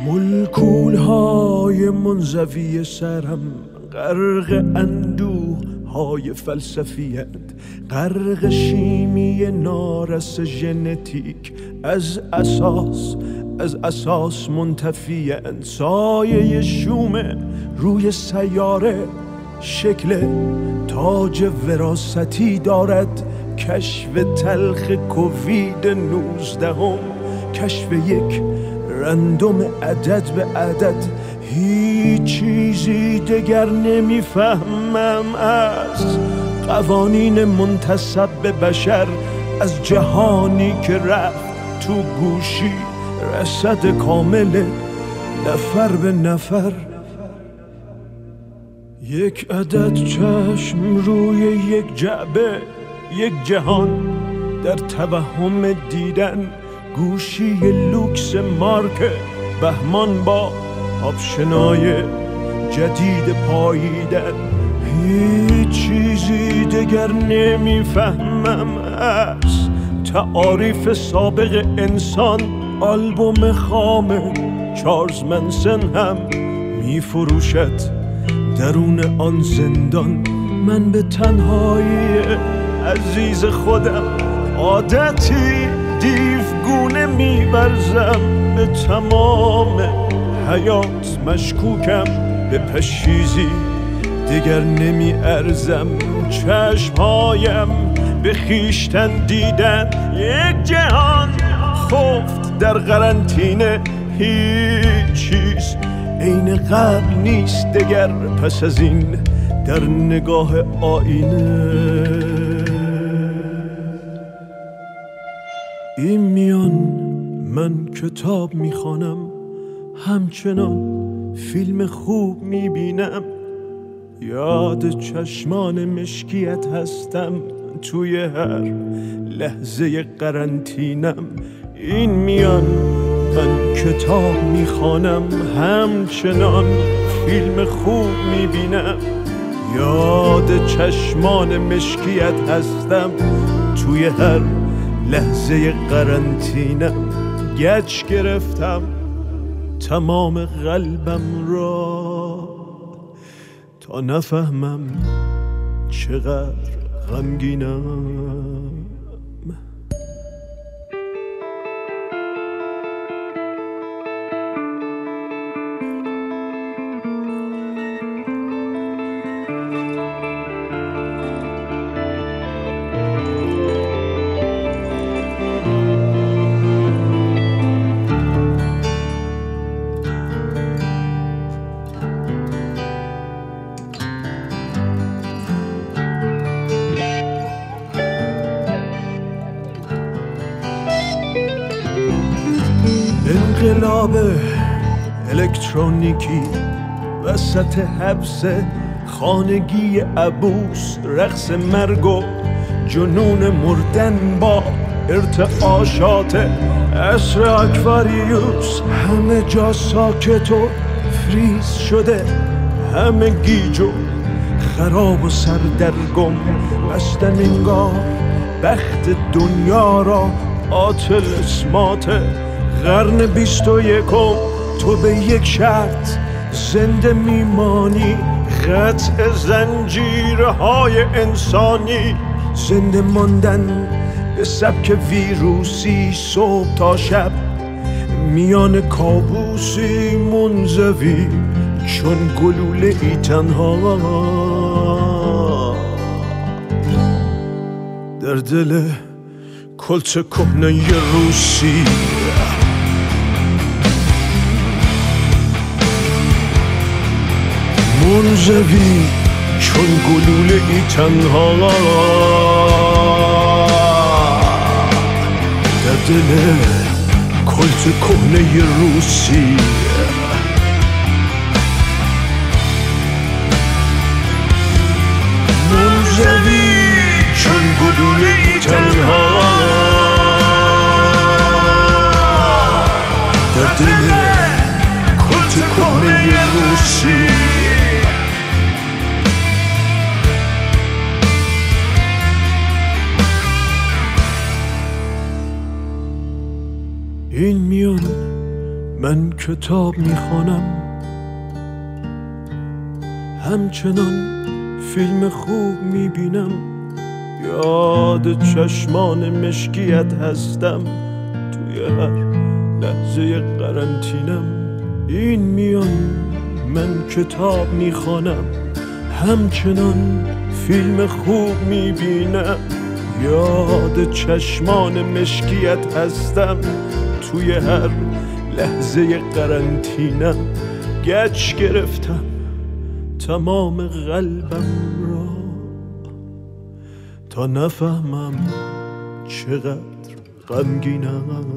ملکولهای منزوی سرم غرق اندوه های فلسفیت، غرق شیمی نارس ژنتیک، از اساس منتفی‌اند. سایه شوم روی سیاره شکل تاج وراثتی دارد. کشف تلخ کووید 19، کشف یک رندوم عدد به عدد. هیچ چیزی دگر نمیفهمم از قوانین منتسب به بشر، از جهانی که رفت تو گوشی، رصد کامل نفر به نفر. یک عدد چشم روی یک جعبه، یک جهان در توهم دیدن. گوشی لوکس مارک بهمان با آپشنای جدید پاییدن. هیچ چیزی دگر نمیفهمم از تعاریف سابق انسان. آلبوم خام چارلز منسن هم میفروشد درون آن زندان. من به تنهایی عزیز خودم عادتی دیوگونه میورزم. به تمام حیات مشکوکم، به پشیزی دیگر نمی ارزم. چشمهایم به خیشتن دیدن، یک جهان خفت در قرنطینه. هیچ چیز عین قبل نیست دگر پس از این در نگاه آینه. این میان من کتاب میخوانم، همچنان فیلم خوب میبینم. یاد چشمان مشکیت هستم توی هر لحظه قرنطینم. این میان من کتاب میخوانم، همچنان فیلم خوب میبینم. یاد چشمان مشکیت هستم توی هر لحظه قرنطینم. گچ گرفتم تمام قلبم را تا نفهمم چقدر غمگینم. انقلاب الکترونیکی وسط حبس خانگی عبوس، رقص مرگ و جنون مردن با ارتعاشات عصر اکواریوس. همه جا ساکت و فریز شده، همه گیج و خراب و سردرگم. بستن انگار بخت دنیا را آتل اسمات قرن 21. تو به یک شرط زنده میمانی، قطع زنجیرهای انسانی. زنده ماندن به سبک ویروسی، صبح تا شب میان کابوسی منزوی چون گلوله ای تنها در دل کلت کهنه روسی. منزوی چون گلوله ای تنها در دل کلت کهنه روسی. منزوی چون گلوله ای تنها در دل کلت کهنه روسی. این میان من کتاب میخوانم، همچنان فیلم خوب میبینم، یاد چشمان مشکیت هستم توی هر لحظه قرنطینم. این میان من کتاب میخوانم، همچنان فیلم خوب میبینم، یاد چشمان مشکیت هستم توی هر لحظه قرنطینم. گچ گرفتم تمام قلبم را تا نفهمم چقدر غمگینم.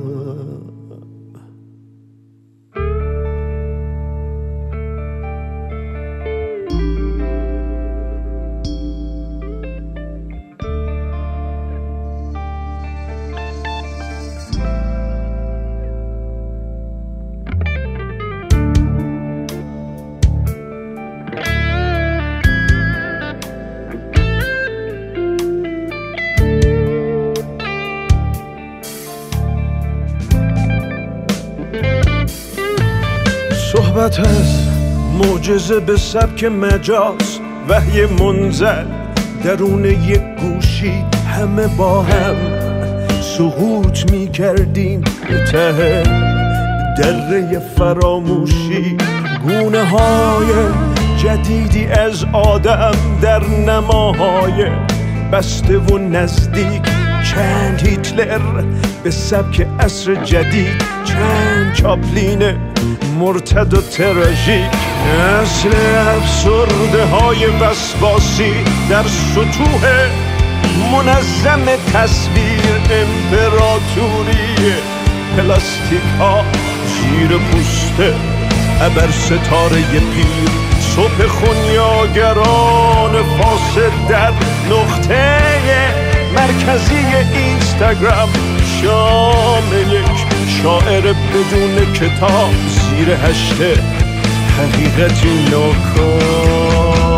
صحبت از معجزه به سبک مجاز، وحی منزل درون یک گوشی، همه با هم سقوط می کردیم به ته دره فراموشی. گونه های جدیدی از آدم در نماهای بسته و نزدیک، چند هیتلر به سبک عصر جدید، چند چاپلین مرتد و تراژیک. نسل افسرده های وسواسی در سطوح منظم تصویر، امپراتوری پلاستیک ها زیر پوست ابر ستاره پیر. صبح خونیاگران فاسد در نقطه مرکزی اینستاگرام، شام یک شاعر بدون کتاب زیر هشته حقیقتی ناکام.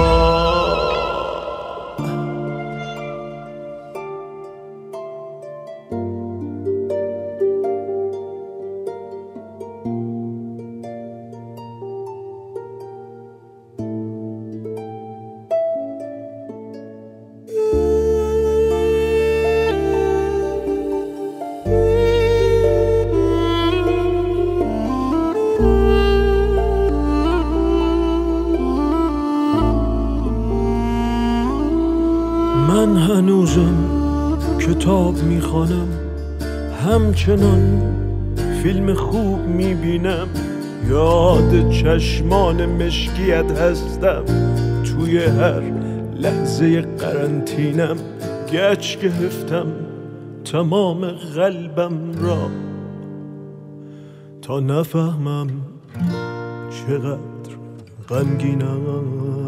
من هنوزم کتاب میخوانم، همچنان فیلم خوب میبینم، یاد چشمان مشکیت هستم توی هر لحظه قرنطینم. گچ گرفتم تمام قلبم را تا نفهمم چقدر غمگینم.